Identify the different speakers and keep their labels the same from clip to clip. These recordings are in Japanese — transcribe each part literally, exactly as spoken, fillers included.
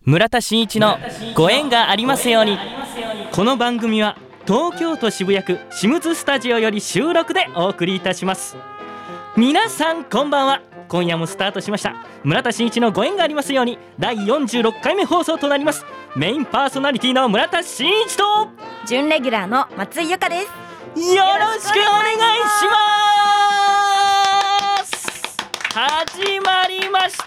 Speaker 1: 村田真一のご縁がありますように。この番組は東京都渋谷区シムズスタジオより収録でお送りいたします。皆さんこんばんは。今夜もスタートしました村田真一のご縁がありますようにだいよんじゅうろっかいめ放送となります。メインパーソナリティの村田真一と
Speaker 2: 準レギュラーの松井由香です。
Speaker 1: よろしくお願いします。始まりました。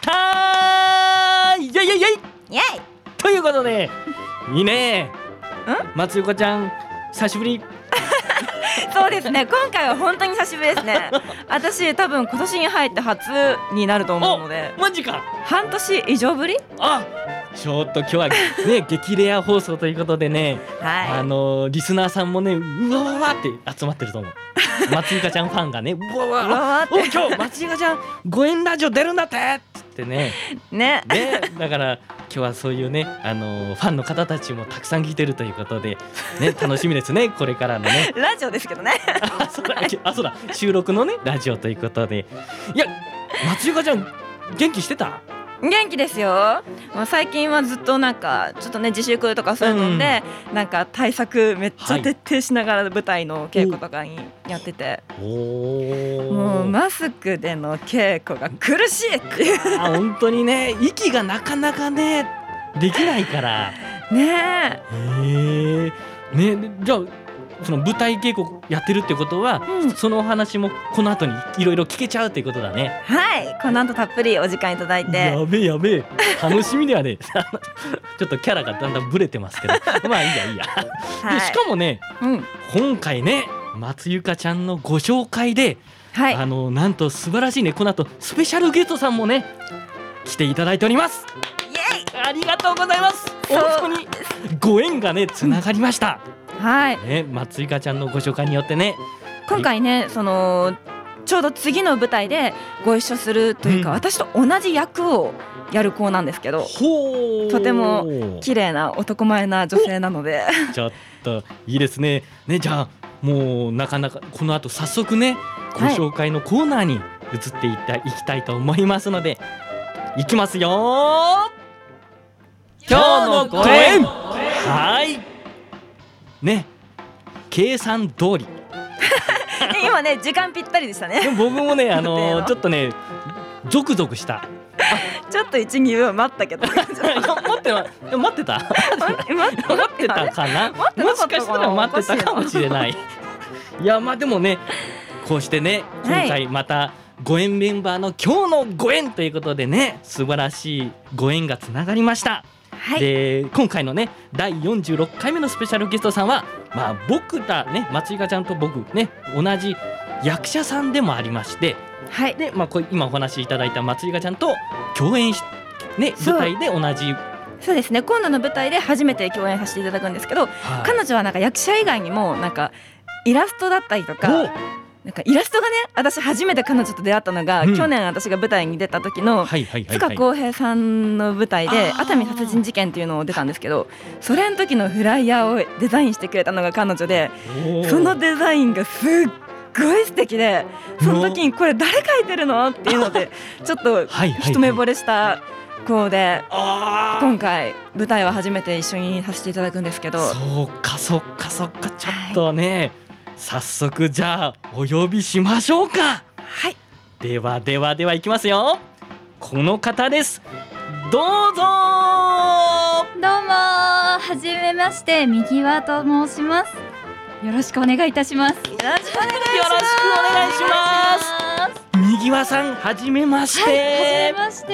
Speaker 1: イエイイエイイエイ
Speaker 2: イエイ
Speaker 1: ということでいいね松井由香ちゃん久しぶり。
Speaker 2: そうですね、今回は本当に久しぶりですね。私多分今年に入って初になると思うので。
Speaker 1: マジか。
Speaker 2: 半年以上ぶり。
Speaker 1: あ、ちょっと今日はね激レア放送ということでね、はい、あのー、リスナーさんもねうわわわって集まってると思う。松井由香ちゃんファンがねうわわわって、お今日松井由香ちゃんご縁ラジオ出るんだってっつってね
Speaker 2: ね
Speaker 1: ね、だから今日はそういうね、あのー、ファンの方たちもたくさん来てるということで、ね、楽しみですねこれからのね
Speaker 2: ラジオですけどね
Speaker 1: あそうだ、あそうだ収録のねラジオということで、いや松井由香ちゃん元気してた？
Speaker 2: 元気ですよ。もう最近はずっとなんかちょっとね自粛とかそういうので、うん、なんか対策めっちゃ徹底しながら舞台の稽古とかにやってて、
Speaker 1: おお
Speaker 2: もうマスクでの稽古が苦しいっていう
Speaker 1: あ本当にね息がなかなかねできないから
Speaker 2: ね
Speaker 1: えー、ねじゃあその舞台稽古やってるってことは、うん、そのお話もこの後にいろいろ聞けちゃうっていうことだね。
Speaker 2: はい、この後たっぷりお時間いただいて。
Speaker 1: やべえやべえ楽しみだよねちょっとキャラがだんだんブレてますけどまあいいやいいや、はい、でしかもね、うん、今回ね松井由香ちゃんのご紹介で、はい、あのなんと素晴らしいねこの後スペシャルゲストさんもね来ていただいております。
Speaker 2: イエイ
Speaker 1: ありがとうございます。本当にご縁がねつながりました、
Speaker 2: はい
Speaker 1: ね、松井由香ちゃんのご紹介によってね
Speaker 2: 今回ねそのちょうど次の舞台でご一緒するというか、うん、私と同じ役をやる子なんですけど、ほとても綺麗な男前な女性なので
Speaker 1: ちょっといいですね。ねじゃあもうなかなかこの後早速ねご紹介のコーナーに移っていったいきたいと思いますので、いきますよ。今日のご縁はいね計算通り
Speaker 2: 今ね時間ぴったりでしたね。
Speaker 1: 僕もねあのー、ちょっとねゾクゾクした
Speaker 2: ちょっと一二秒待ったけど待
Speaker 1: って待ってた待ってたかなもしかしたら待ってたかもしれないいやまあでもねこうしてね今回またご縁メンバーの今日のご縁ということでね素晴らしいご縁がつながりました。はい、で今回のねだいよんじゅうろっかいめのスペシャルゲストさんは、まあ、僕だね松井由香ちゃんと僕ね同じ役者さんでもありまして、はいでまあ、こう今お話しいただいた松井由香ちゃんと共演し、ね、舞台で同じ
Speaker 2: そうですね今度の舞台で初めて共演させていただくんですけど、はい、彼女はなんか役者以外にもなんかイラストだったりとかなんかイラストがね私初めて彼女と出会ったのが、うん、去年私が舞台に出た時の塚公平さんの舞台で熱海殺人事件っていうのを出たんですけどそれの時のフライヤーをデザインしてくれたのが彼女でそのデザインがすっごい素敵でその時にこれ誰描いてるのっていうのでちょっと一目惚れした子で今回舞台は初めて一緒にさせていただくんですけど
Speaker 1: そうかそっかそっかちょっとね、はい早速じゃあお呼びしましょうか。
Speaker 2: はい
Speaker 1: ではではではいきますよ。この方です。どうぞ。
Speaker 3: どうもはじめまして右輪と申します。よろしくお願いいたします。よろしくお願いします。
Speaker 1: よろしくお願いします。右輪さんはじめまして、はい、
Speaker 3: はじめまして。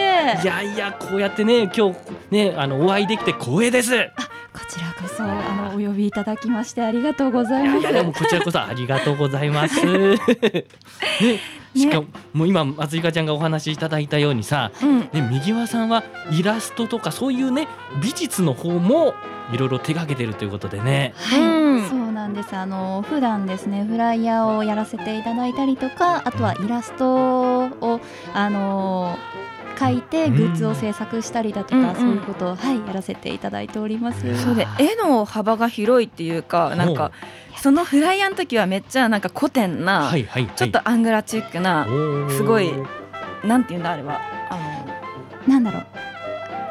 Speaker 1: いやいやこうやってね今日ねあのお会いできて光栄です。
Speaker 3: あこちらこそあのお呼びいただきましてありがとうございます。い
Speaker 1: やいやでもこちらこそありがとうございます、ね、しかも、ね、もう今松井由香ちゃんがお話しいただいたようにさ、うんね、右輪さんはイラストとかそういうね美術の方もいろいろ手掛けてるということでね。
Speaker 3: はい、うん、そうなんです。あの普段ですねフライヤーをやらせていただいたりとかあとはイラストをあの書いてグッズを制作したりだとか、うん、そういうことを、はい、やらせていただいております。
Speaker 2: そうで絵の幅が広いっていうかなんかそのフライヤーの時はめっちゃなんか古典な、はいはいはい、ちょっとアングラチックなすごいなんていうんだあれはあの
Speaker 3: なんだろう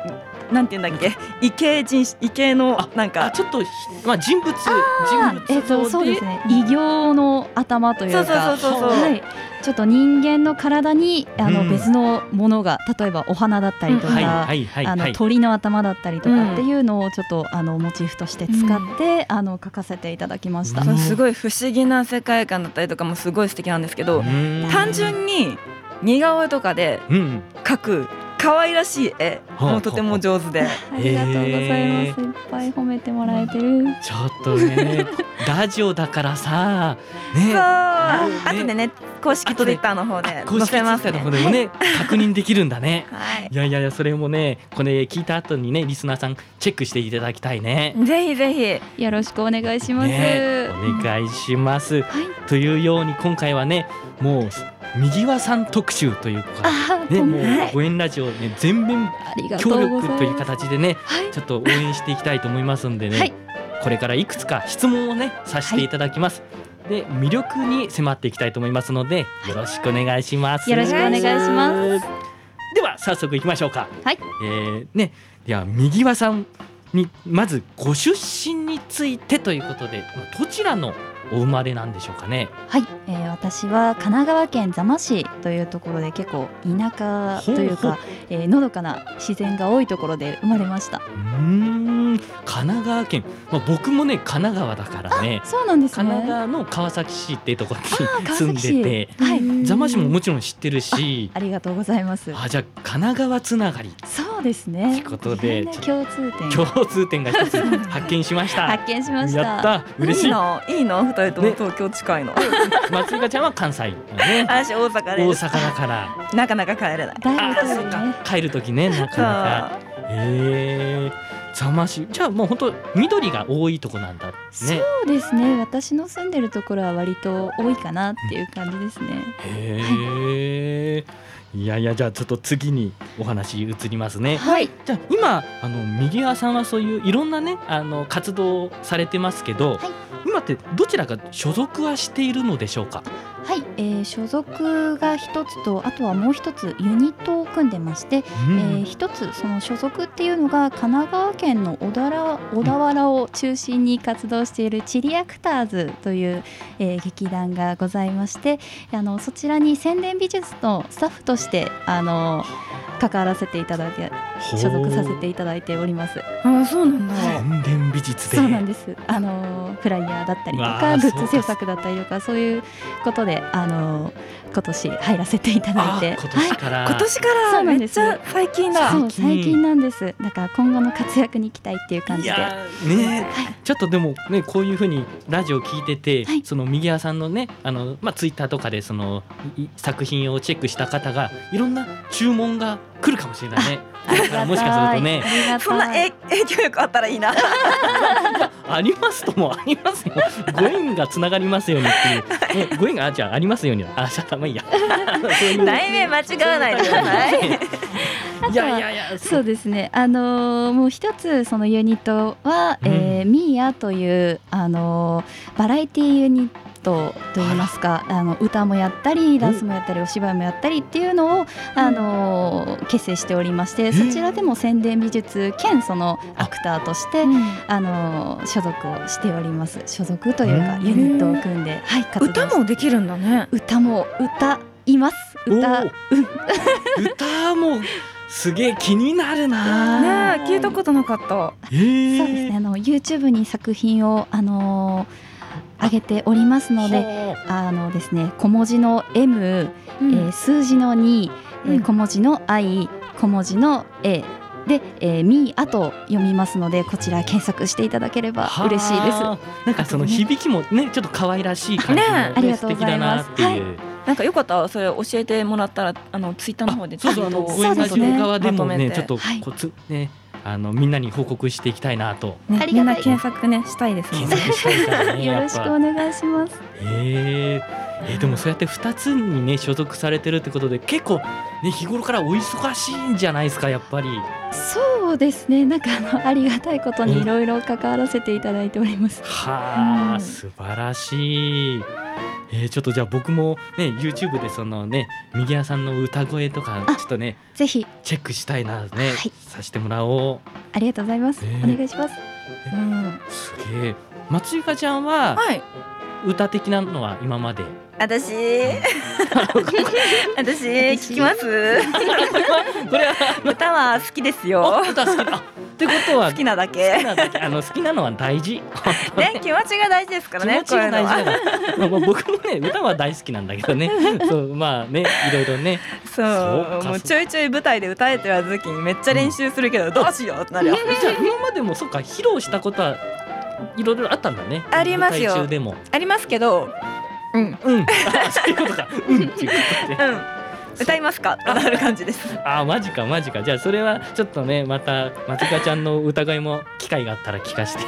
Speaker 2: なんていうんだっけ、異形人異形のなんか
Speaker 1: ちょっとまあ人物人物
Speaker 3: えっとそうですね、異形の頭というか、
Speaker 2: そうそうそうそう、
Speaker 3: はい、ちょっと人間の体にあの別のものが、例えばお花だったりとか、あの鳥の頭だったりとかっていうのをちょっとあのモチーフとして使って、あの描かせていただきました。
Speaker 2: すごい不思議な世界観だったりとかもすごい素敵なんですけど、単純に似顔絵とかで描く可愛らしい絵もとても上手で、
Speaker 3: ありがとうございます。いっぱい褒めてもらえてる。
Speaker 1: ちょっとねラジオだからさ、ね、
Speaker 2: そう、あとでね公式ツイッターの方で載せますね。
Speaker 1: 公式ツイッターの方でもね確認できるんだね。
Speaker 2: はい、
Speaker 1: いやいやいや、それもねこれ聞いた後にねリスナーさんチェックしていただきたいね。
Speaker 2: ぜひぜ
Speaker 3: ひよろしくお願いします。
Speaker 1: ね、お願いします。はい、というように今回はねもう右輪さん特集というか、ね、もうご縁ラジオ、ね、全面協力という形でね、はい、ちょっと応援していきたいと思いますんでね、はい、これからいくつか質問をねさせていただきます。はい、で魅力に迫っていきたいと思いますのでよろしくお願いします。
Speaker 3: よろしくお願いします。
Speaker 1: では早速いきましょうか。
Speaker 3: はい、
Speaker 1: えー、ね、では右輪さんにまずご出身についてということで、どちらのお生まれなんでしょうかね。
Speaker 3: はい、えー、私は神奈川県座間市というところで結構田舎というか、えー、のどかな自然が多いところで生まれました。う
Speaker 1: ーん、神奈川県、まあ、僕もね神奈川だからね。
Speaker 3: そうなんですね。
Speaker 1: 神奈川の川崎市っていうところに住んでて、はい、座間市ももちろん知ってるし、
Speaker 3: あ、ありがとうございます。
Speaker 1: あ、じゃあ神奈川つながり。
Speaker 3: そうですね。
Speaker 1: ということで
Speaker 3: 共通点
Speaker 1: 共通点が一つ発見しました。
Speaker 3: 発見しました。
Speaker 1: やった、嬉しい。
Speaker 2: いいの、いいの、ふたりとも東京近いの。
Speaker 1: 松井ちゃんは関西、ね、
Speaker 2: 私大阪で
Speaker 1: 大阪だから
Speaker 2: なかなか帰れない。
Speaker 3: だいぶ遠いね。
Speaker 1: 帰る時ね、なかなか。へえ、座間市、じゃあもう本当緑が多いとこなんだね。
Speaker 3: そうですね。私の住んでるところは割と多いかなっていう感じですね。
Speaker 1: へえ、はい、いやいや、じゃあちょっと次にお話移りますね。
Speaker 3: はい。
Speaker 1: じゃあ今あの右輪さんはそういういろんなねあの活動をされてますけど、はい、今ってどちらか所属はしているのでしょうか。
Speaker 3: はい、えー、所属が一つと、あとはもう一つユニットを組んでまして、うん、えー、一つその所属っていうのが神奈川県の小田原、小田原を中心に活動しているチリアクターズという、えー、劇団がございまして、あのそちらに宣伝美術のスタッフとしてあの関わらせていただいて、所属させていただいております。
Speaker 2: あ、そうなんだ。
Speaker 1: 宣伝美術で。
Speaker 3: そうなんです。あのフライヤーだったりとかグッズ制作だったりとか、そういうことであの今年入らせていただいて、
Speaker 1: 今年から、
Speaker 2: はい、今年からそうなんです。めっちゃ最近だ。
Speaker 3: そう、最近なんです。だから今後の活躍に期待っていう感じで。い
Speaker 1: やね、はい、ちょっとでもねこういうふうにラジオ聞いてて、はい、その右輪さんのねあのまあツイッターとかでその作品をチェックした方がいろんな注文が来るかもしれないね。だからもしかするとね、
Speaker 2: そんな影響力あったらいいな。
Speaker 1: ありますともありますよ。ご縁がつながりますようにっていう、ね、ご縁があじゃあありますように、あ、じゃあまあいいや。
Speaker 2: 題名間違わないでください。
Speaker 3: いやいやいや、そうですね。あのー、もう一つそのユニットは、うん、えー、ミーヤというあのー、バラエティユニットと言いますか、あの歌もやったりダンスもやったりお芝居もやったりっていうのを、あのー、結成しておりまして、そちらでも宣伝美術兼そのアクターとして、うん、あのー、所属をしております。所属というかユニットを組んで、はい、活動して。
Speaker 2: 歌もできるんだね。
Speaker 3: 歌も歌います。歌
Speaker 1: 歌もすげえ気になるな。
Speaker 2: ね、聞いたことなかった。
Speaker 3: えー、そうですね。あの YouTube に作品をあのー上げておりますので、あのですね、小文字の M、うん、えー、数字のに、えー、小文字の I、小文字の A で、えー、ミーアと読みますので、こちら検索していただければ嬉しいです。
Speaker 1: なんかその響きもね、ちょっと可愛らしい感じの、ね、素敵だなっていう。はい、
Speaker 2: なんかよかったらそれ教えてもらったら、あのツイッターの方で
Speaker 1: そうそう、あのご縁ラジオ側でもね、ちょっとコツね、あのみんなに報告していきたいなと、
Speaker 2: ね、みんな検索ねしたいですね。
Speaker 1: 検索したいからね。
Speaker 3: よろしくお願いします。
Speaker 1: えー、えー、でもそうやってふたつにね所属されてるってことで、結構ね日頃からお忙しいんじゃないですか、やっぱり。
Speaker 3: そうですね。なんかあのありがたいことにいろいろ関わらせていただいております。
Speaker 1: はあ、うん、素晴らしい。 えー、ちょっとじゃあ僕もね YouTube でそのね右谷さんの歌声とかちょっとね
Speaker 3: ぜひ
Speaker 1: チェックしたいなね、
Speaker 3: はい、
Speaker 1: させてもらおう。
Speaker 3: ありがとうございます、えー、お願いします。
Speaker 1: うん、すげえ。松井香ちゃんは、はい、歌的なのは今まで
Speaker 2: 私私聞きますこれは歌は好きですよ。
Speaker 1: 歌好きだってことは
Speaker 2: 好きなだけ
Speaker 1: 好きなだけあの好きなのは大事
Speaker 2: ね、気持ちが大事ですからね。
Speaker 1: 気持ちが大事だから僕もね歌は大好きなんだけどねそうまあねいろいろね
Speaker 2: そうもうちょいちょい舞台で歌えてはずきにめっちゃ練習するけど、うん、どうしようってなるよ
Speaker 1: じゃあ今までもそうか披露したことはいろいろあったんだね。
Speaker 2: ありますよ。
Speaker 1: 舞台中でも
Speaker 2: ありますけどうんうん
Speaker 1: そういうことかうんっていうことで、
Speaker 2: うん歌いますかとなる感じです。
Speaker 1: あマジかマジか。じゃあそれはちょっとねまた松香ちゃんの歌声も機会があったら聞かせて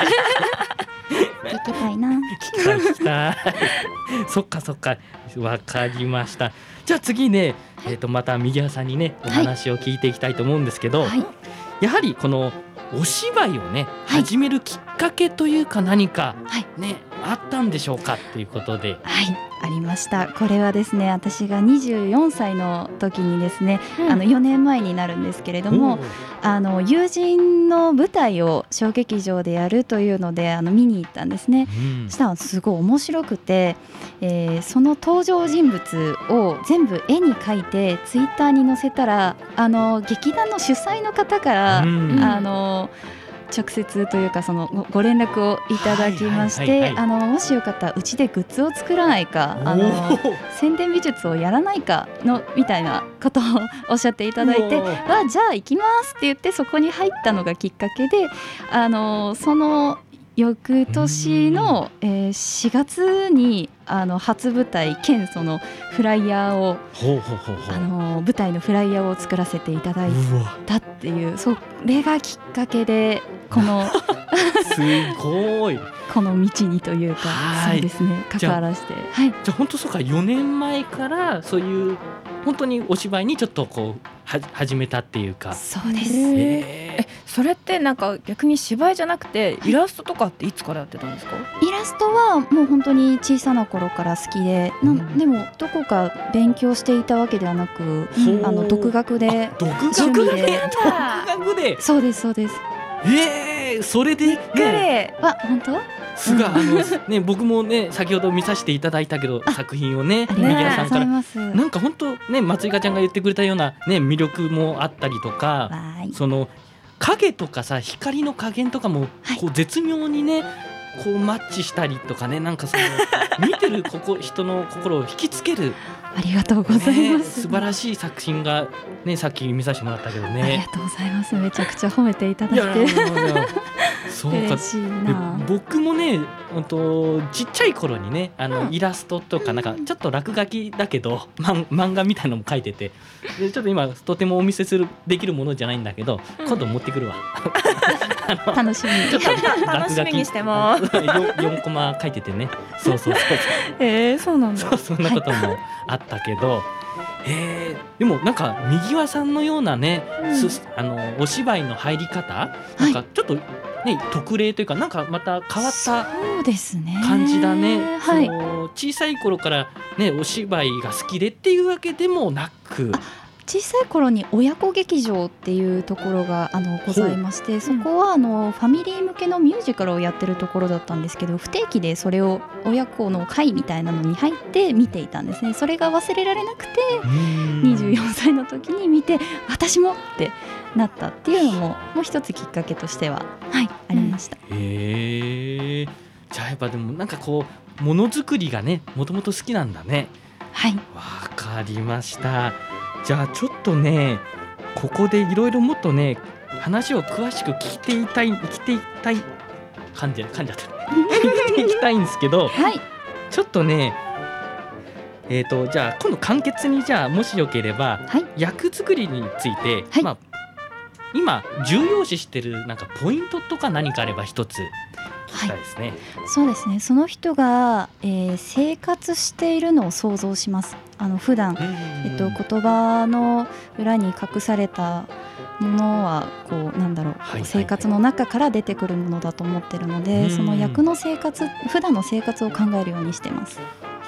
Speaker 3: 聞きたいな。
Speaker 1: 聞きたい聞きたいそっかそっかわかりました。じゃあ次ね、えー、とまた右谷さんにねお話を聞いていきたいと思うんですけど、はい、やはりこのお芝居をね、はい、始めるきっかけというか何か、はいね、あったんでしょうかっていうことで。
Speaker 3: はいありました。これはですね私がにじゅうよんさいの時にですね、うん、あのよねんまえになるんですけれども、あの友人の舞台を小劇場でやるというのであの見に行ったんですね、うん、そしたらすごい面白くて、えー、その登場人物を全部絵に描いてツイッターに載せたらあの劇団の主催の方から、うん、あの直接というかそのご連絡をいただきまして、あのもしよかったらうちでグッズを作らないかあの宣伝美術をやらないかのみたいなことをおっしゃっていただいて、わじゃあ行きますって言ってそこに入ったのがきっかけで、あのその翌年の、えー、しがつにあの初舞台兼そのフライヤーを
Speaker 1: ほうほうほうほう
Speaker 3: あの舞台のフライヤーを作らせていただいたっていうそれがきっかけでこの
Speaker 1: すごい
Speaker 3: この道にというかそうですね関わらせて
Speaker 1: はい、じゃあ本当そうかよねんまえからそういう本当にお芝居にちょっとこうは始めたっていうか。
Speaker 3: そうです。
Speaker 2: えそれってなんか逆に芝居じゃなくてイラストとかっていつからやってたんですか？
Speaker 3: イラストはもう本当に小さな頃から好きで、うん、でもどこか勉強していたわけではなく、あの独学で
Speaker 1: 独学で独学で
Speaker 3: そうですそうです。
Speaker 1: えー、それで、
Speaker 3: ね、あ本当
Speaker 1: すがあの、ね、僕もね先ほど見させていただいたけど作品をね右谷さんからなんか本当ね松井香ちゃんが言ってくれたような、ね、魅力もあったりとかその影とかさ光の加減とかもこう絶妙にねこうマッチしたりとかねなんかその見てるここ人の心を引きつける
Speaker 3: ありがとうございます、
Speaker 1: ね、素晴らしい作品が、ね、さっき見させてもらったけどね。
Speaker 3: ありがとうございます。めちゃくちゃ褒めていただいて
Speaker 1: そうか嬉しいな。僕もねとちっちゃい頃にねあの、うん、イラストとかなんかちょっと落書きだけど、うん、漫画みたいなのも描いててでちょっと今とてもお見せするできるものじゃないんだけど、うん、今度持ってくるわ
Speaker 3: 楽しみに
Speaker 2: ちょっと楽しみにしてます
Speaker 1: よん, よんコマ描いててねそうそうそう
Speaker 2: えー、そうなんだ
Speaker 1: そうそんなこともあったけど、はい、えー、でもなんか右輪さんのようなね、うん、あのお芝居の入り方なんかちょっと、ね、特例というかなんかまた変わった感じだね。
Speaker 3: はい、
Speaker 1: 小さい頃から、ね、お芝居が好きでっていうわけでもなく
Speaker 3: 小さい頃に親子劇場っていうところがあのございまして、そこはあのファミリー向けのミュージカルをやってるところだったんですけど、不定期でそれを親子の会みたいなのに入って見ていたんですね。それが忘れられなくてにじゅうよんさいの時に見て私もってなったっていうのももう一つきっかけとしては、はい、ありました。
Speaker 1: へー、じゃあやっぱでもなんかこうものづくりがねもともと好きなんだね。
Speaker 3: はい、
Speaker 1: わかりました。じゃあちょっとねここでいろいろもっとね話を詳しく聞いていたい聞いていたい噛んじゃ噛んじゃって聞いていきたいんですけど、
Speaker 3: はい、
Speaker 1: ちょっとねえーとじゃあ今度簡潔にじゃあもしよければ、はい、役作りについて、はい、まあ今重要視してるなんかポイントとか何かあれば一つ聞きたいですね。はい、
Speaker 3: そうですね。その人が、えー、生活しているのを想像します。あの普段、えっと、言葉の裏に隠されたものはこうなんだろう、はいはいはい、生活の中から出てくるものだと思ってるので、その役の生活普段の生活を考えるようにしてます。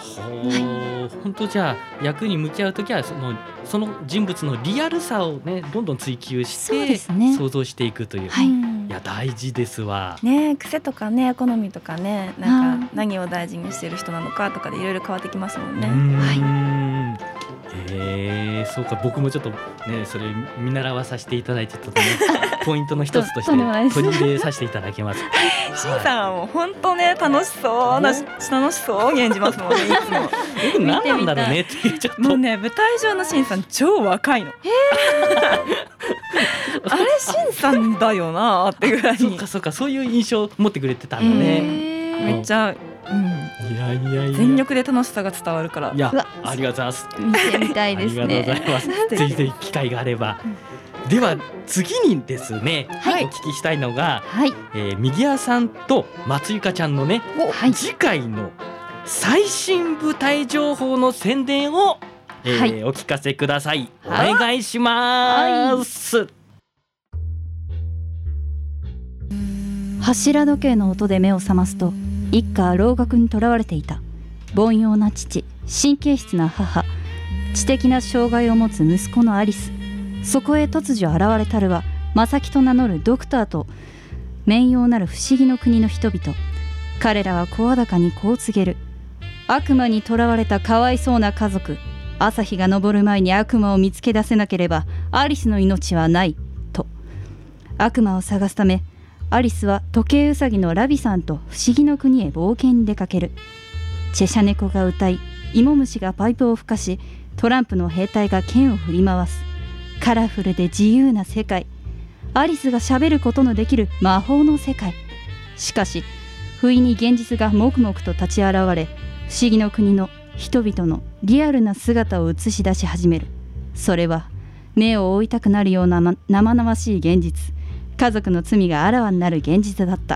Speaker 1: ほう、本当じゃあ役に向き合うときはそのその人物のリアルさをねどんどん追求し
Speaker 3: そうで
Speaker 1: て
Speaker 3: すね
Speaker 1: 想像していくという、
Speaker 3: はい、
Speaker 1: いや大事ですわ。
Speaker 2: ね、癖とかね好みとかね、なんか何を大事にしてる人なのかとかでいろいろ変わってきますもんね。
Speaker 1: うーん、
Speaker 3: は
Speaker 1: えー、そうか、僕もちょっとねそれ見習わさせていただいてちょっとねポイントの一つとして
Speaker 3: とんでもないです
Speaker 1: 取り入れさせていただきます。
Speaker 2: しんさんはもう本当ね楽しそうな楽しそうに演じますもんねいつも。
Speaker 1: 僕何なんだろうねっていうちょっと
Speaker 2: もうね舞台上のしんさん超若いの。あれしんさんだよなってぐらいに。
Speaker 1: そうかそうか、そういう印象を持ってくれてたんだね。
Speaker 2: めっちゃ、うん、
Speaker 1: いやいやいや
Speaker 2: 全力で楽しさが伝わるから。
Speaker 1: いや
Speaker 3: うわ
Speaker 1: ありがとうございます。
Speaker 3: 見てみたいです
Speaker 1: ありがとうご
Speaker 3: ね。
Speaker 1: ざいます。ぜひぜひ機会があれば。では次にですね、
Speaker 3: はい、
Speaker 1: お聞きしたいのが、
Speaker 3: はい、
Speaker 1: えー、右谷さんと松ゆかちゃんのね、
Speaker 3: はい、
Speaker 1: 次回の最新舞台情報の宣伝を、えー
Speaker 3: はい
Speaker 1: お聞かせください。お
Speaker 3: はい
Speaker 1: 願いします。
Speaker 3: 柱時計の音で目を覚ますと、一家は老学にとらわれていた。凡庸な父、神経質な母、知的な障害を持つ息子のアリス。そこへ突如現れたるは正木と名乗るドクターと面妖なる不思議の国の人々。彼らは声高にこう告げる。悪魔にとらわれたかわいそうな家族。朝日が昇る前に悪魔を見つけ出せなければアリスの命はないと。悪魔を探すためアリスは時計ウサギのラビさんと不思議の国へ冒険に出かける。チェシャ猫が歌い、芋虫がパイプを吹かし、トランプの兵隊が剣を振り回す。カラフルで自由な世界。アリスが喋ることのできる魔法の世界。しかし不意に現実が黙々と立ち現れ、不思議の国の人々のリアルな姿を映し出し始める。それは目を覆いたくなるような生々しい現実、家族の罪があらわになる現実だった。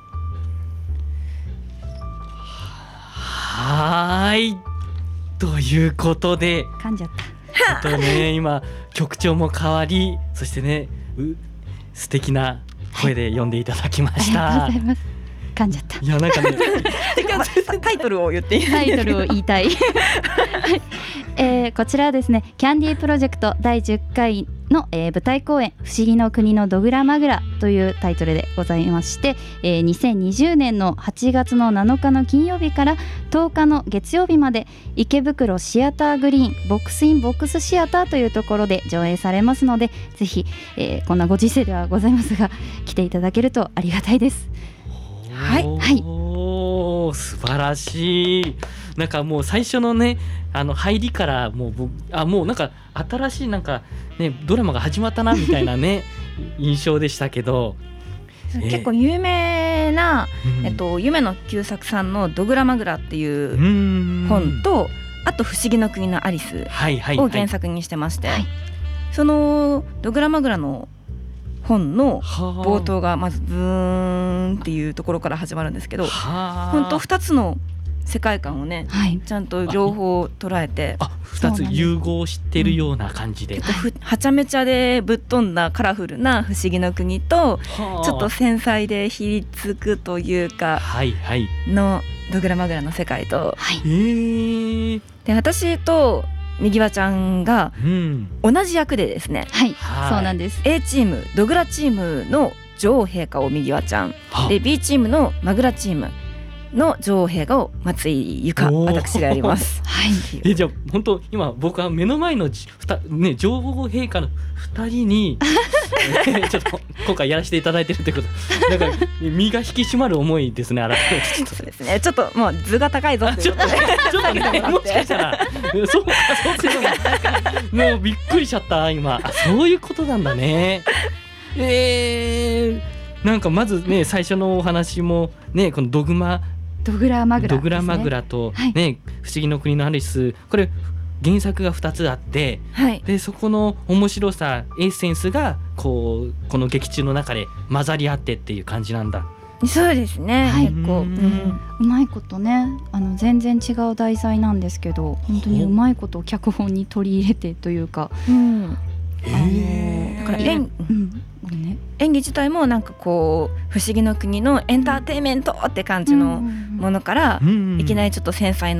Speaker 1: はーい、ということで
Speaker 3: 噛んじゃった。
Speaker 1: あとね今曲調も変わり、そしてねう素敵な声で読んでいただきまし
Speaker 3: ありがとう
Speaker 1: た。
Speaker 3: ございます。噛んじゃった。
Speaker 1: いやなんかね
Speaker 2: タイトルを言っていい？
Speaker 3: タイトルを言いたい、えー、こちらはですねキャンディープロジェクトだいじゅっかいの、えー、舞台公演不思議の国のドグラマグラというタイトルでございまして、えー、にせんにじゅうねんのはちがつのなのかの金曜日からとおかの月曜日まで池袋シアターグリーンボックスインボックスシアターというところで上映されますので、ぜひ、えー、こんなご時世ではございますが来ていただけるとありがたいです。
Speaker 2: はい
Speaker 3: はい
Speaker 1: おー素晴らしい。なんかもう最初のねあの入りからもう僕あもうなんか新しいなんかねドラマが始まったなみたいなね印象でしたけど、
Speaker 2: 結構有名な、
Speaker 1: うん
Speaker 2: えっと、夢野久作さんのドグラマグラっていう
Speaker 1: うーん
Speaker 2: 本と、あと不思議の国のアリス
Speaker 1: はいはい
Speaker 2: を原作にしてまして、
Speaker 3: はい
Speaker 2: そのドグラマグラの本の
Speaker 1: 冒
Speaker 2: 冒頭がまずブーンっていうところから始まるんですけど、本当ふたつの世界観をね、
Speaker 3: はい、
Speaker 2: ちゃんと両方捉えて、
Speaker 1: あふたつ融合してるような感じで、
Speaker 2: ふはちゃめちゃでぶっ飛んだカラフルな不思議の国と、ちょっと繊細でひりつくというか
Speaker 1: はいはい
Speaker 2: のドグラマグラの世界と、
Speaker 3: はい、
Speaker 1: えー、
Speaker 2: で私と右輪ちゃんが
Speaker 1: うん
Speaker 2: 同じ役でですね、
Speaker 3: はい、
Speaker 1: はい
Speaker 3: そうなんです。
Speaker 2: A チームドグラチームの女王陛下を右輪ちゃん
Speaker 1: は
Speaker 2: で B チームのマグラチームの女王陛下を松井ゆか、
Speaker 1: おー
Speaker 2: 私がやります。
Speaker 3: はい、
Speaker 1: えじゃあ本当今僕は目の前のじふた、ね、女王陛下のふたりにちょっと今回やらせていただいてるということなんか身が引き締まる思いですね。改めてちょっと
Speaker 2: そうですね、ちょっともう図が高いぞということで
Speaker 1: ちょっとねもしかしたらそうかそうかもうびっくりしちゃった今。あそういうことなんだね。えー、なんかまずね最初のお話もねこのドグマ
Speaker 3: ドグラマグラですね、
Speaker 1: ドグラマグラと、
Speaker 3: はい
Speaker 1: ね不思議の国のアリス、これ原作がふたつあって、
Speaker 2: はい
Speaker 1: でそこの面白さエッセンスがこうこの劇中の中で混ざり合ってっていう感じなんだ。
Speaker 2: そうですね、
Speaker 3: はい
Speaker 2: 結構、
Speaker 1: う
Speaker 2: うんん
Speaker 3: うまいことね、あの全然違う題材なんですけど本当にうまいことを脚本に取り入れてというか、
Speaker 2: うん
Speaker 1: へー
Speaker 2: だから演
Speaker 3: うんごめんね、
Speaker 2: 演技自体もなんかこう不思議の国のエンターテインメントって感じのものから、
Speaker 1: うん
Speaker 2: いきなりちょっと繊細な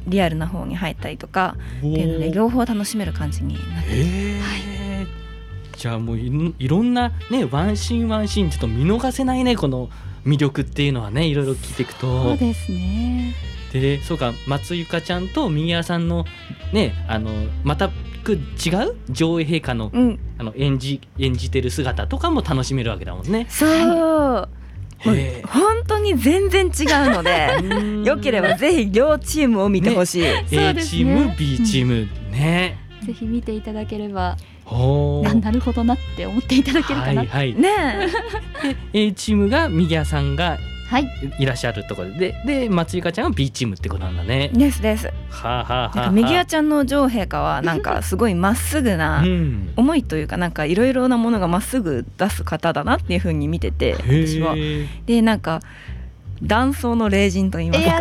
Speaker 2: リアルな方に入ったりとかっていうので両方楽しめる感じになってます。
Speaker 1: はい、じゃあもう い, いろんなねワンシーンワンシーンちょっと見逃せないねこの魅力っていうのはねいろいろ聞いていくと。
Speaker 3: そうですね。
Speaker 1: でそうか松ゆかちゃんと右輪さんのねあのまた違う女王陛下の、うん、あの演じ演じてる姿とかも楽しめるわけだもんね。
Speaker 2: そう、はい、もう本当に全然違うのでよければぜひ両チームを見てほしい、ね、
Speaker 1: A チーム、B チーム、うん、ね
Speaker 3: ぜひ見ていただければな, なるほどなって思っていただけるかな、はいはい、
Speaker 2: ね
Speaker 1: A チームが右輪さんが
Speaker 3: はい、
Speaker 1: いらっしゃるところ で, で松ゆかちゃんは B チームってことなんだね。
Speaker 2: ですです。
Speaker 1: はあはあはあ、
Speaker 2: なんか右輪ちゃんの女王陛下はなんかすごいまっすぐな思いというかなんかいろいろなものがまっすぐ出す方だなっていう風に見てて私はでなんか男装の霊人と言いますか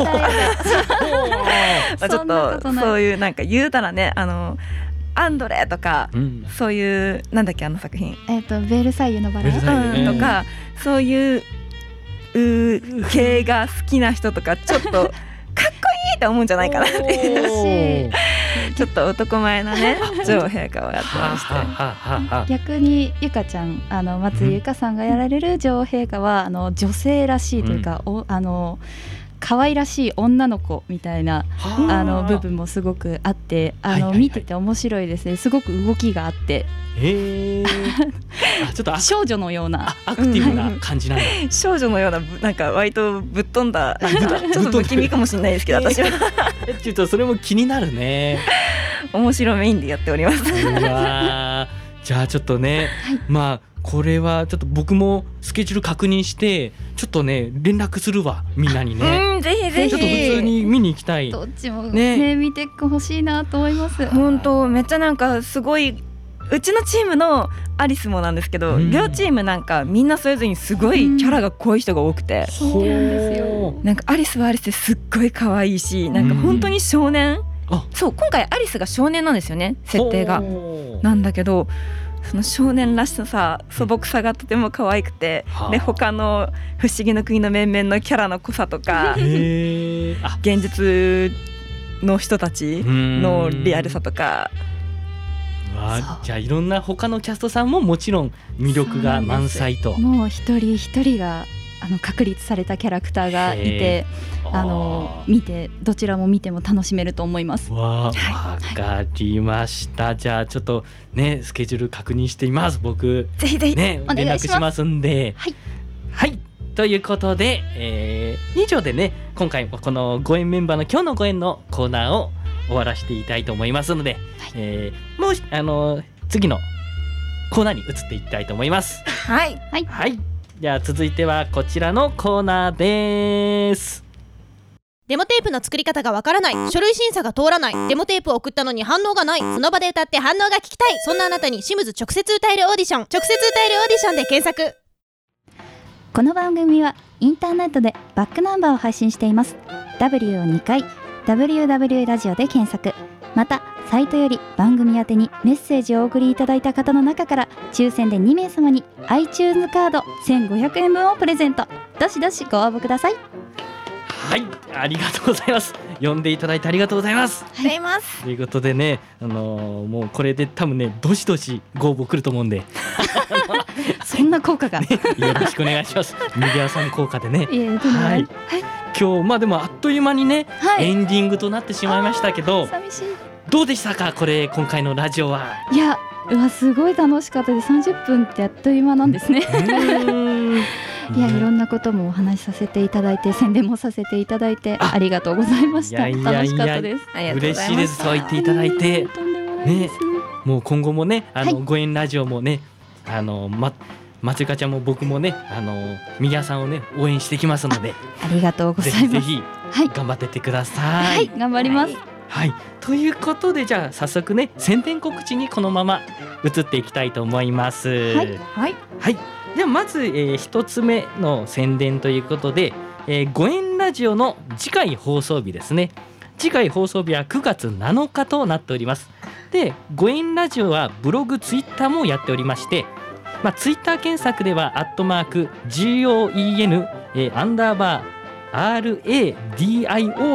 Speaker 2: ちょっとそういうなんか言うたらねあのアンドレとか、うん、そういうなんだっけあの作品
Speaker 3: えっとベルサイユのバラ、
Speaker 2: うん、とかそういうう系が好きな人とかちょっとかっこいいと思うんじゃないかなっていうちょっと男前なね女王陛下をやってまして
Speaker 3: 逆にゆかちゃんあの松井ゆかさんがやられる女王陛下はあの女性らしいというか、うん、おあの可愛らしい女の子みたいなあの部分もすごくあってあの、はいはいはい、見てて面白いですね。すごく動きがあって
Speaker 1: へあちょっと
Speaker 3: 少女のような
Speaker 1: アクティブな感じなんだ、
Speaker 2: うん、少女のようななんか割とぶっ飛んだちょっと不気味かもしれないですけど私は
Speaker 1: ちょっとそれも気になるね
Speaker 2: 面白メインでやっております
Speaker 1: うわじゃあちょっとね、はい、まあこれはちょっと僕もスケジュール確認してちょっとね連絡するわみんなにね
Speaker 2: うんぜひぜひ
Speaker 1: ちょっと普通に見に行きたい
Speaker 3: どっちもね、ね見てほしいなと思います。
Speaker 2: 本当めっちゃなんかすごいうちのチームのアリスもなんですけど、うん、両チームなんかみんなそれぞれにすごいキャラが濃い人が多くて、
Speaker 3: うん、そうなんですよ。
Speaker 2: なんかアリスはアリスですっごい可愛いしなんか本当に少年、うん、そう今回アリスが少年なんですよね設定がなんだけどその少年らしさ素朴さがとても可愛くて、うん、で他の不思議の国の面々のキャラの濃さとか現実の人たちのリアルさとか
Speaker 1: わじゃあいろんな他のキャストさんももちろん魅力が満載と
Speaker 3: もう一人一人があの確立されたキャラクターがいてあの見てどちらも見ても楽しめると思います。
Speaker 1: わかりました、はい、じゃあちょっとねスケジュール確認しています僕
Speaker 2: ぜひぜひ、
Speaker 1: ね、連絡しますんで
Speaker 3: はい、
Speaker 1: はい、ということで、えー、以上でね今回このご縁メンバーの今日のご縁のコーナーを終わらせていたいと思いますので、はいえー、もうあの次のコーナーに移っていきたいと思います
Speaker 2: はい
Speaker 3: はい、
Speaker 1: はい、じゃあ続いてはこちらのコーナーです。
Speaker 4: デモテープの作り方がわからない、書類審査が通らない、デモテープを送ったのに反応がない、その場で歌って反応が聞きたい、そんなあなたにシムズ直接歌えるオーディション、直接歌えるオーディションで検索。
Speaker 3: この番組はインターネットでバックナンバーを配信しています。 ダブリュー をにかい ダブリューダブリュー ラジオで検索。またサイトより番組宛てにメッセージをお送りいただいた方の中から抽選でにめいさまに iTunes カードせんごひゃくえんぶんをプレゼント。どしどしご応募ください。
Speaker 1: はい、ありがとうございます。呼んでいただいてありがとうございます。
Speaker 2: ありがとうございます。
Speaker 1: ということでね、あのー、もうこれで多分ねどしどしご応募来ると思うんで
Speaker 3: そんな効果が、ね、
Speaker 1: よろしくお願いします。右輪さん効果でね。
Speaker 3: いや
Speaker 1: はい、今日まあでもあっという間にね、はい、エンディングとなってしまいましたけど
Speaker 3: 寂しい。
Speaker 1: どうでしたかこれ今回のラジオは。
Speaker 3: いやうわすごい楽しかったです。さんじゅっぷんってあっという間なんですねいやいろんなこともお話しさせていただいて宣伝もさせていただいて あ, ありがとうございました。
Speaker 1: いやいやいや
Speaker 3: 楽しかったです。
Speaker 1: 嬉しいです。そう言っていただいて、
Speaker 3: とんでもないです、ね、
Speaker 1: もう今後もねあの、
Speaker 3: はい、
Speaker 1: ご縁ラジオもねあの、ま、松ゆかちゃんも僕もねあの右輪さんをね応援してきますので
Speaker 3: あ, ありがとうございます。
Speaker 1: ぜひぜひ、はい、頑張ってってください。
Speaker 3: はい、頑張ります。
Speaker 1: はいはい、ということでじゃあ早速ね宣伝告知にこのまま移っていきたいと思います。
Speaker 2: はいはい、
Speaker 1: はい、ではまず、えー、一つ目の宣伝ということで、えー、ご縁ラジオの次回放送日ですね。次回放送日はくがつなのかとなっております。でご縁ラジオはブログツイッターもやっておりまして、まあ、ツイッター検索ではアットマーク ジーオーイーエヌ、えー、アンダーバー アールエーディーアイオー で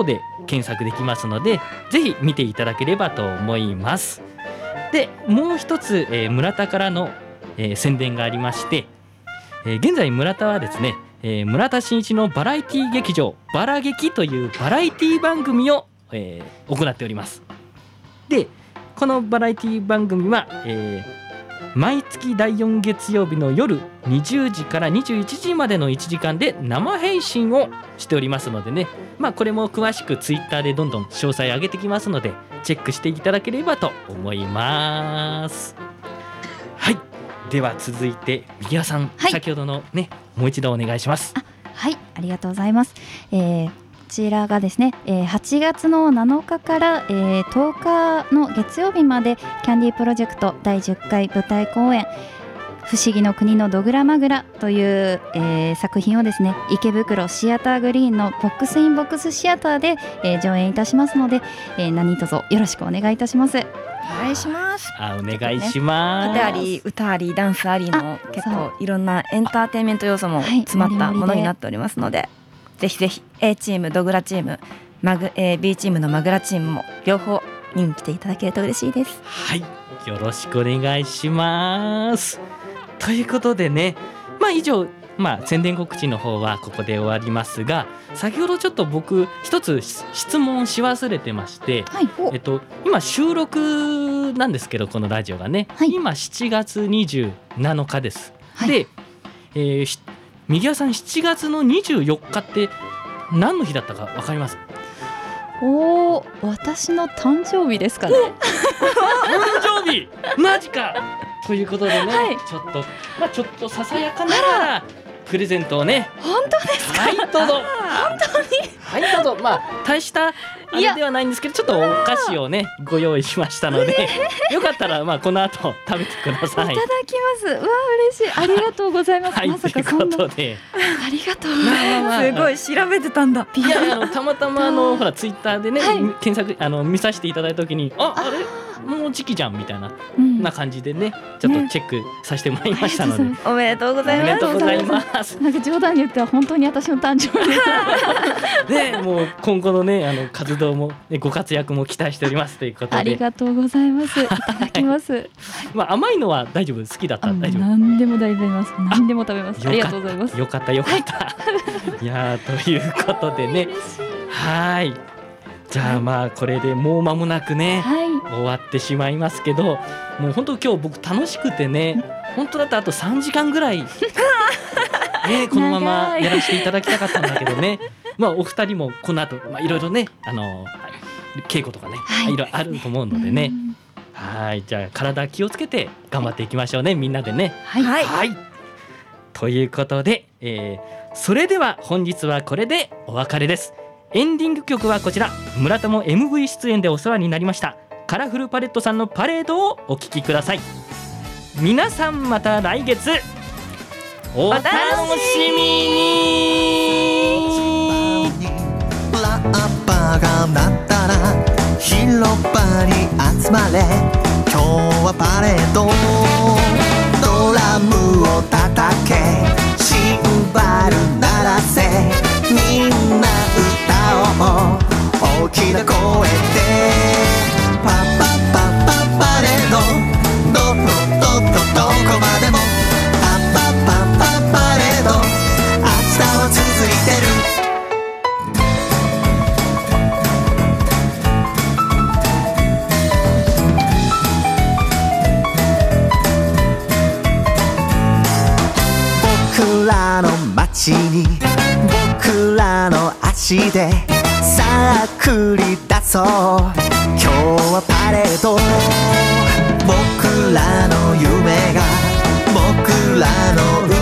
Speaker 1: 検索できますので、ぜひ見ていただければと思います。でもう一つ、えー、村田からの、えー、宣伝がありまして、えー、現在村田はですね、えー、村田真一のバラエティ劇場バラ劇というバラエティ番組を、えー、行っております。でこのバラエティ番組は、えー、毎月だいよん月曜日の夜にじゅうじからにじゅういちじまでのいちじかんで生配信をしておりますのでね、まあこれも詳しくツイッターでどんどん詳細上げてきますのでチェックしていただければと思います。はい、では続いて右輪さん、はい、先ほどのねもう一度お願いします。
Speaker 3: あ、はい、ありがとうございます。えーこちらがですね、えー、はちがつのなのかから、えー、とおかの月曜日までキャンディープロジェクトだいじゅっかい舞台公演不思議の国のドグラマグラという、えー、作品をですね池袋シアターグリーンのボックスインボックスシアターで、えー、上演いたしますので、えー、何卒よろしくお願いいたします。
Speaker 2: お願いします。
Speaker 1: あ、お願いします。
Speaker 2: 歌あり歌ありダンスありの結構いろんなエンターテインメント要素も詰まったものになっておりますので、ぜひぜひ A チームドグラチームマグ、えー、B チームのマグラチームも両方見に来ていただけると嬉しいです。
Speaker 1: はい、よろしくお願いします。ということでね、まあ以上、まあ、宣伝告知の方はここで終わりますが、先ほどちょっと僕一つ質問し忘れてまして、はい、えっと、今収録なんですけどこのラジオがね、はい、今しちがつにじゅうなのかです、はい、で、えー右輪さんしちがつのにじゅうよっかって何の日だったか分かります？
Speaker 3: おー、私の誕生日ですかね。
Speaker 1: 誕生日マジかということでね、はい、ちょっと、まあ、ちょっとささやかながらプレゼントをね。
Speaker 3: 本当ですか？
Speaker 1: はい、どうぞ。
Speaker 3: 本当に
Speaker 1: はい、どうぞ。まあ大したあれではないんですけど、ちょっとお菓子をねご用意しましたので、よかったらまあこの後食べてください。
Speaker 3: いただきます。うわ、嬉しい。ありがとうございます。はい、まさかそんな。
Speaker 1: ということで、
Speaker 3: ありがとうございます。
Speaker 2: すごい調べてたんだ。
Speaker 1: いや、あのたまたまあのほらツイッターでね、はい、検索あの見させていただいたときに、あ、あれもう時期じゃんみたいな、うん、な感じでね、ちょっとチェックさせてもらいましたので、ね、
Speaker 2: おめでとうございます。
Speaker 1: おめでとうございます。
Speaker 3: なんか冗談に言っては本当に私の誕生日です
Speaker 1: ね、もう今後のねあの活動も、ね、ご活躍も期待しておりますということで、
Speaker 3: ありがとうございます。いただきます。
Speaker 1: まあ甘いのは大丈夫？好きだった？大丈夫？
Speaker 3: 何でも食べます。何でも食べます。ありがとうございます。
Speaker 1: よかったよかった。はい、いやということでね、はい。じゃあまあこれでもう間もなくね、はい、終わってしまいますけど、もう本当今日僕楽しくてね、本当だったらあとさんじかんぐらい、ね、このままやらせていただきたかったんだけどね、まあお二人もこの後まあいろいろね、あの稽古とかね、はい、いろいろあると思うのでね、はい、じゃあ体気をつけて頑張っていきましょうね、みんなでね。
Speaker 2: はい、はい
Speaker 1: はい、ということで、えー、それでは本日はこれでお別れです。エンディング曲はこちら、村田も エムブイ 出演でお世話になりましたカラフルパレットさんのパレードをお聴きください。皆さんまた来月お楽しみに。
Speaker 5: ラッパが鳴ったら広場に集まれ、今日はパレード、ドラムを叩け、シンバル鳴らせ、みんな大きな声でパパパパパレード、どどどどどこまでもパパパパパレード、明日は続いてる。僕らの街に僕らの足でさあ繰り出そう、今日はパレード、僕らの夢が僕らの